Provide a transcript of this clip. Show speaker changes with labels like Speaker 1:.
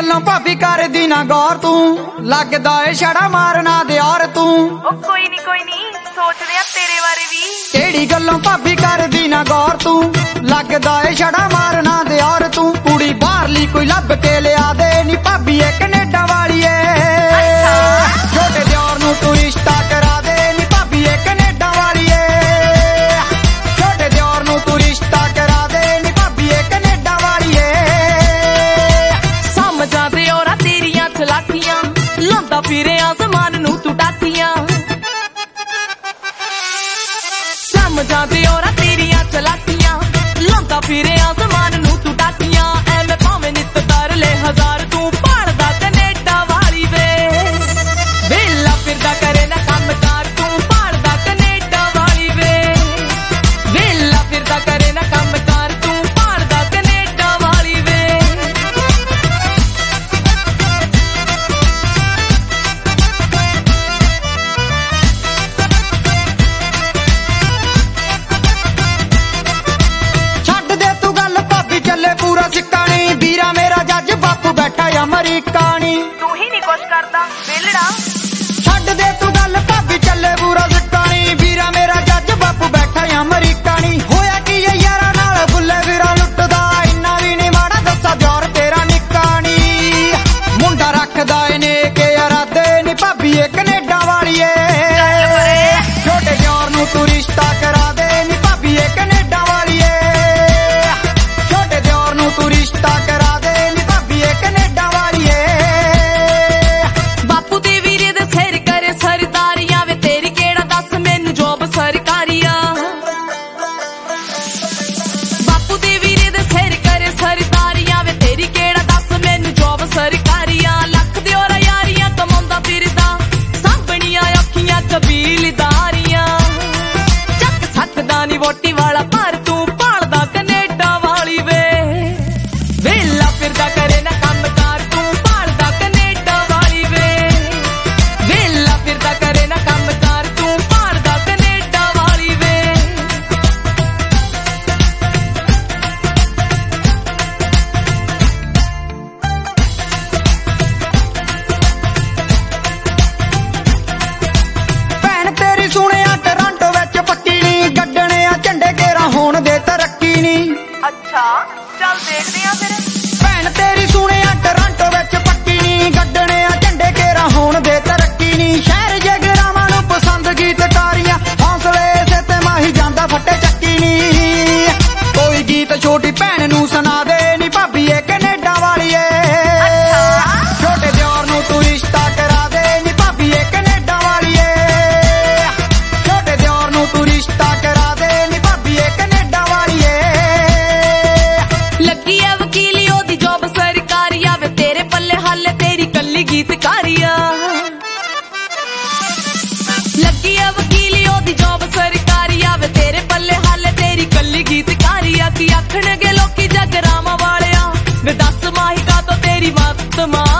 Speaker 1: गल्लों भाभी कर दी ना गौर तू लगदा है छड़ा मारना दे और तू
Speaker 2: कोई नहीं सोचदे आ तेरे बारे भी।
Speaker 1: केड़ी गल्लों भाभी कर दी ना गौर तू लगदा है छड़ा मारना दे और तू कुड़ी बाहरली कोई लब के लिया दे नी भाभी ए कनेडा वाली ए छोटे दियोर नू तू रिश्ता करा दे नी भाभी ए कनेडा वाली ए छोटे दियोर नू तू रिश्ता करा दे नी भाभी ए कनेडा वाली ए
Speaker 2: समझा दे औरा तेरियां चलाकियां लांदा फिरे आसमान नू तू टाकियां समझा दे औरा तेरियां चलाकियां लांदा फिरे आसमान नू तू टाकियां एवें भावें नित कर ले हजार तू भाड़दा कनेडा वाली वे वेला फिरदा करे ना काम कार तू भाड़दा कनेडा वाली वे वेला फिरदा करे ना काम कार तू भाड़दा कनेडा वाली वे।
Speaker 1: छड्ड दे तू गल भाभी चले पूरा सिक्कानी बीरा मेरा जज बापू बैठा अमरीकानी
Speaker 2: तू ही नहीं कुछ करदा वेलड़ा
Speaker 1: छड्ड दे तू गल भाभी चले पूरा सिक्कानी बीरा मेरा जज बापू बैठा अमरीकानी होया की ये यारा नाल बुल्ले वीरा लुटदा इन्ना भी नहीं माड़ा दस्सा दियोर तेरा निकानी मुंडा रखदा इने के इरादे नी भाभी ए कनेडा वाली ए छोटे दियोर नू तू रिश्ता करा दे नी भाभी ए कनेडा वाली ए छोटे दियोर नू तू रिश्ता करा दे नी भाभी ए कनेडा वाली ए
Speaker 2: बापू दे वीरे दे सिर करे सरदारियां वे तेरी केड़ा दस मैनू जॉब सरकारियां बापू दे वीरे दे सिर करे सरदारियां वे तेरी केड़ा दस मैनू जॉब सरकारियां लख दे और यारियां कमांदा फिरदा साबणियां अखियां कबीलदारियां चक सकदा नी वोटी वाला पर तू भालदा कनेडा वाली वे वेला फिरदा करे ना काम कार तू भालदा कनेडा वाली वे वेला फिरदा करे ना काम कार तू भालदा कनेडा वाली वे।
Speaker 1: ਭੈਣ ਤੇਰੀ ਸੁਣਿਆ ਟੋਰਾਂਟੋ ਵਿੱਚ ਪੱਕੀ ਨੀ ਗੱਡਣੇ ਆ ਝੰਡੇ ਕੇਰਾ ਹੋਣ ਦੇ ਤਰੱਕੀ ਨੀ
Speaker 2: अच्छा चल देखते हैं फिर
Speaker 1: ਭੈਣ ਤੇਰੀ ਸੁਣਿਆ ਟੋਰਾਂਟੋ ਵਿੱਚ ਪੱਕੀ ਨੀ ਗੱਡਣੇ ਆ ਝੰਡੇ ਕੇਰਾ ਹੋਣ ਦੇ ਤਰੱਕੀ ਨੀ ਸ਼ਹਿਰ ਜਗਰਾਵਾਂ ਨੂੰ ਪਸੰਦ ਗੀਤਕਾਰੀਆਂ ਹੌਸਲੇ ਸੇ ਤੇ ਮਾਹੀ ਜਾਂਦਾ ਫੱਟੇ ਚੱਕੀ ਨੀ ਕੋਈ ਗੀਤ ਛੋਟੀ ਭੈਣ ਨੂੰ ਸੁਣਾ ਦੇ ਨੀ ਭਾਬੀ ਏ ਕੈਨੇਡਾ ਵਾਲੀ ਏ ਛੋਟੇ ਦਿਓਰ ਨੂੰ ਤੂੰ ਰਿਸ਼ਤਾ ਕਰਾ ਦੇ ਨੀ ਭਾਬੀ ਏ ਕੈਨੇਡਾ ਵਾਲੀ ਏ ਛੋਟੇ ਦਿਓਰ ਨੂੰ ਤੂੰ ਰਿਸ਼ਤਾ ਕਰਾ ਦੇ ਨੀ ਭਾਬੀ ਏ ਕੈਨੇਡਾ ਵਾਲੀ ਏ
Speaker 2: लगी है वकीली ओदी जॉब सरकारी आवे तेरे पल्ले हाले तेरी कल्ली गीतकारिया लगी है वकीली ओदी जॉब सरकारी आवे तेरे पल्ले हाले तेरी कल्ली गीतकारिया की आखणगे लोकी जगरामा वालिया वे दस माही का तो तेरी मत मार